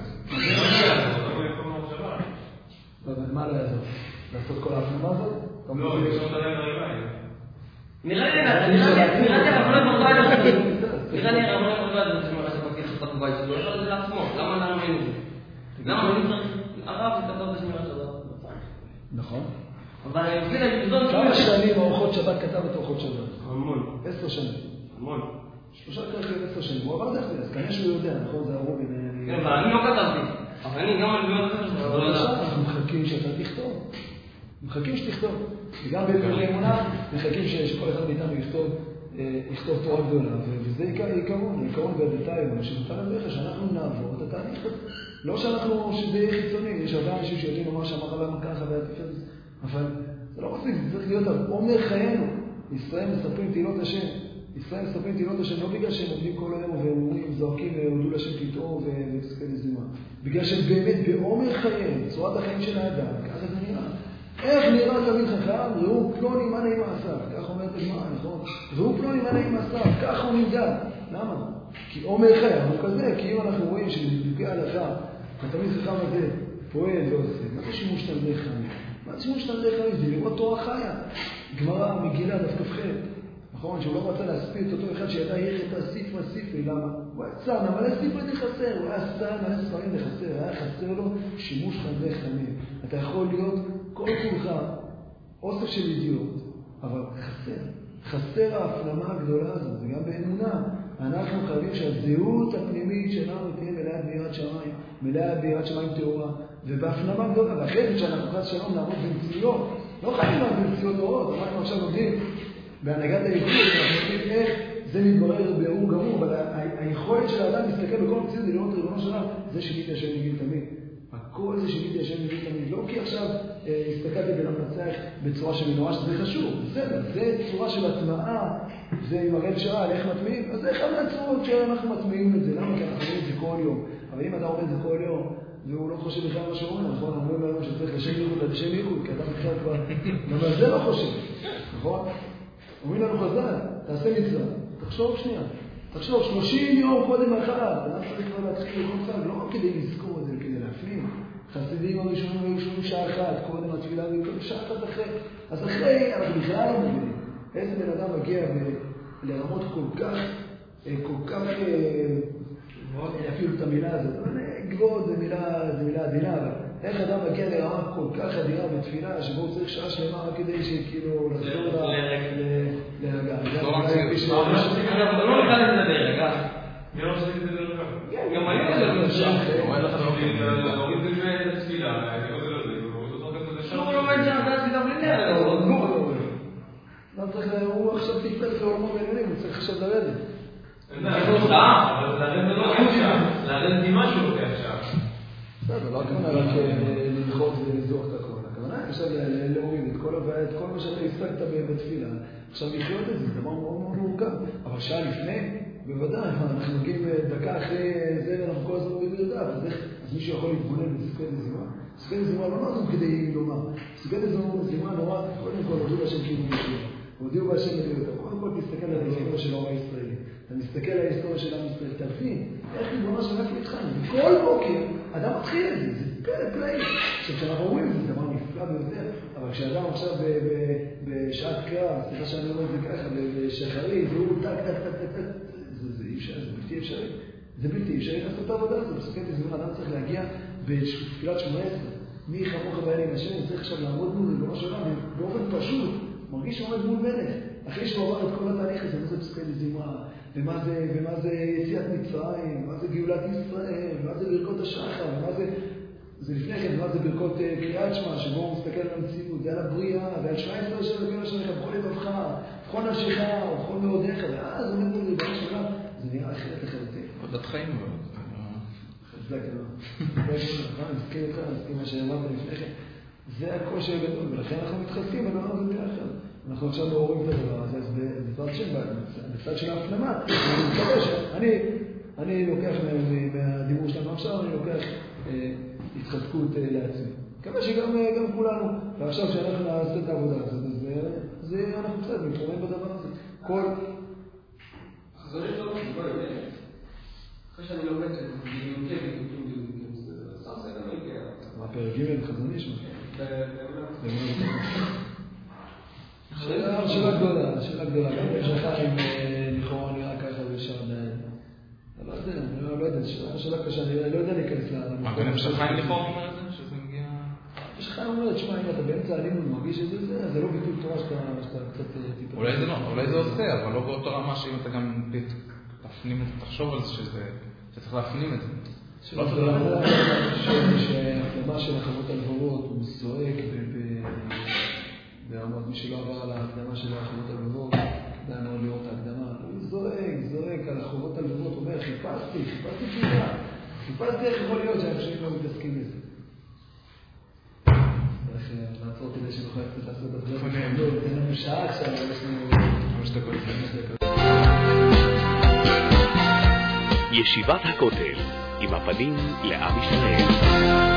מה לא יעזור? לעשות כל ההפנמה הזאת? לא, לקשור את הידיים מהרגליים. נראה לי, נראה לי הרבנות מרדה את זה. נראה לי הרבנות מרדה את זה שמראה שפתיח את הבית שלו, יש לו את זה לעצמו, למה אנחנו אין את זה? למה אני צריך, הרב יסתכל את השמירה שבת? נכון. אבל אני מבין, זאת... כמה שנים ארוחות שבת כתב את ארוחות שבת? המון. עשר שנים. המון. שלושה כרכים עשר שנים. הוא עבר דרך זה, אז כנראה שהוא יודע, נכון? זה הרובין. כן, אבל אני לא כתבתי. אבל אני גם על ביום הזה, אבל לא יודע. אנחנו מחכים שאתה תכתוב. מחכים שתכתוב. וגם בפרקי אמונה, מחכים שכל אחד מאיתנו יכתוב, יכתוב תורה גדולה. וזה עיקרון, עיקרון והדתאי, אבל שמותר לברך שאנחנו נעבור את התהליך הזה. לא שאנחנו, שזה יהיה חיצוני, יש הרבה אנשים שיודעים לומר שאמר למה ככה והתפס, אבל זה לא מספיק, זה צריך להיות עומר חיינו. ישראל מספרים תהילות השם. ישראל מספרים תהילות השם לא בגלל שהם עומדים כל היום ואומרים, זועקים, הודו לשם פתאום ופסקי לזימה. בגלל שהם באמת בעומר חייהם, צורת החיים של האדם, ככה זה נראה. איך נראה תמיד חכם? ראו פלוני מה נעים מעשיו. כך אומרת הגמרא, נכון? ראו פלוני מה נעים מעשיו. כך הוא נמדד. למה? כי עומר חייו הוא כזה, כי אם אנחנו רואים שבדוקי ההלכה, התמיד חכם הזה פועל ועושה, מה זה שימוש תלמידי חכמים? מה זה שימוש תלמידי חכמים? זה לראות תורה חיה. גמרא מגילה דף כ"ח. נכון? שהוא לא רצה להספיק את אותו אחד שידע יחד הסיפא סיפא. למה? הוא היה צאן, אבל הסיפא זה חסר. הוא היה צאן, היה ספרים זה חסר. היה חסר לו שימוש תלמידי חכמים. אתה יכול להיות כל כולך אוסף של ידיעות, אבל חסר. חסר ההפנמה הגדולה הזאת, וגם באמונה. אנחנו חייבים שהזהות הפנימית שלנו תהיה מלאה ביראת שמיים, מלאה ביראת שמיים טהורה, ובהפנמה גדולה. ואחרי שאנחנו חס שלום נעמוד במציאות, לא חייבים לעמוד במציאות אורות, אנחנו עכשיו עובדים בהנהגת היהודית, אנחנו יודעים איך זה מתברר באור גמור, אבל היכולת של האדם להסתכל בכל מציאות ולראות ריבונו שלנו, זה שיגיתי השם יגיד תמיד. הכל זה שיגיתי השם יגיד תמיד. לא כי עכשיו הסתכלתי ולמנצח בצורה של מנורה שזה חשוב, בסדר, זה צורה של הטמעה, זה עם הראל שעה, איך מטמיעים, אז זה אחד מהצורות שאנחנו מטמיעים את זה, למה? כי אנחנו רואים את זה כל יום. אבל אם אדם רואה את זה כל יום, והוא לא חושב בכלל מה שאומרים, נכון? אנחנו אומרים היום שצריך לשם ייחוד, לשם ייחוד, כי אדם בכלל כבר, אבל זה לא חושב, נכון? אומרים לנו חז"ל, תעשה מצווה, תחשוב שנייה, תחשוב שלושים יום קודם האחד, אדם צריך כבר להתחיל לכל צד, לא כדי לזכור את זה, כדי להפנים. חסידים הראשונים היו שומעים שעה אחת, קודם התפילה והיו שעה אחת אחרי. אז אחרי, אנחנו בכלל לא מבינים. איזה בן אדם מגיע לרמות כל כך, כל כך, אפילו את המילה הזאת, גבוהות זה מילה עדינה, אבל איך אדם מגיע לרמה כל כך אדירה בתפילה, שבו הוא צריך שעה שלמה רק כדי שכאילו לחזור להרגע. לא רק זה. אבל לא נקרא לזה לדרך, מי לא עושה את זה דרך אגב? גם אני לא יודע לשם. להוריד את זה לתפילה, זה לא זה לא זה, להוריד אותו גם לזה שם. הוא לומד שם, אתה עשית בלי נראה. לא צריך, הוא עכשיו תפתח לעולמו בעניינים, הוא צריך עכשיו לרדת. אין לה, זה הוצאה, אבל לרדת לא לוקח שם. לרדת עם משהו לוקח שם. בסדר, לא הכוונה רק ללחוץ ולזרוק את הכל. הכוונה עכשיו להוריד את כל הבעיה, את כל מה שאתה הפסקת בתפילה. עכשיו לחיות את זה, זה דבר מאוד מאוד מורכב. אבל שעה לפני, בוודאי, אנחנו מגיעים דקה אחרי זה, ואנחנו כל הזמן מורידים לדעת. אז מישהו יכול להתבונן בספקת הזימה. ספקת הזימה לא נועדו כדי לומר. ספקת הזימה נורא, קודם כל, הודיעו בהשם כאילו משהו. הודיעו בהשם כאילו. קודם כל תסתכל על ההיסטוריה של העם הישראלי. אתה מסתכל על ההיסטוריה של עם ישראל, תבין, איך ריבונו של עולם התחלנו. כל בוקר, אדם מתחיל את זה, זה פלא פלאי. עכשיו, כשאנחנו אומרים, זה דבר נפלא ביותר, אבל כשאדם עכשיו בשעת קרב, סליחה שאני אומר את זה ככה, בשחרית, והוא טק, טק, טק, טק, טק, זה אי אפשר, זה בלתי אפשרי. זה בלתי אפשרי לעשות את העבודה הזאת. בסופו של דבר, אדם צריך להגיע בתפילת שמונה עשרה. מי חמוך בעלי עם השם, צריך עכשיו לעמוד מול ריבונו של עולם, באופן פשוט, מרגיש שעומד מול מלך. אחרי שהוא עבר את כל התהליך הזה, מה זה פסקי לזמרה, ומה זה, ומה זה יציאת מצרים, ומה זה גאולת ישראל, ומה זה ברכות השחר, ומה זה, זה לפני כן, ומה זה ברכות קריאת שמע, שבו הוא מסתכל על המציאות, זה על הבריאה, ועל שבע עשרה של רבינו שלך, בכל לבבך, בכל נפשך, ובכל מאודיך, ואז הוא אומר לי, בכל שלב, זה נראה אחרת לחלוטין. עודת חיים מאוד. חזק, לא. אני מסכים איתך, אני מסכים מה שאמרת לפני כן. זה הקושי הגדול, ולכן אנחנו מתחזקים בדבר הזה ביחד. אנחנו עכשיו מעוררים את הדבר הזה, אז בצד של בצד של ההפנמה, אני מקווה שאני לוקח מהדיבור שלנו עכשיו, אני לוקח התחזקות לעצמי. כמה שגם גם כולנו, ועכשיו שאנחנו נעשה את העבודה הזאת, אז אנחנו קצת מתחומם בדבר הזה. כל... חזוני לא משהו, אחרי שאני לומד בדיוק בדיוק בדיוק זה סתם זה גם הגיע. מה, פרק ג' חזוני יש משהו? שאלה גדולה, שאלה גדולה. גם יש לך עם לכאורה נראה ככה ושם... אני לא יודע, אני לא יודע, שאלה קשה, אני לא יודע להיכנס לה... מה, גם יש לך עם לכאורה אומר את זה? שזה מגיע... יש לך אומר, תשמע, אם אתה באמצע הלימוד מרגיש את זה, זה לא ביטוי תורה שאתה קצת טיפה... אולי זה לא, אולי זה עושה, אבל לא באותו רמה שאם אתה גם תפנים את זה, תחשוב על זה שזה... שצריך להפנים את זה. שאלה שההקדמה של החברות הלבבות הוא זועק ברמות, מי שלא עבר על ההקדמה של החברות הלבבות, כדאי מאוד לראות את ההקדמה, הוא זועק, זועק על החברות הלבבות, הוא אומר, חיפשתי, חיפשתי תשובה, חיפשתי איך יכול להיות שהאנשים לא מתעסקים בזה. צריך לעצור כדי שנוכל קצת לעשות את זה. אין לנו שעה עכשיו, יש לנו חמש דקות. ישיבת הכותל, עם הפנים לעם ישראל.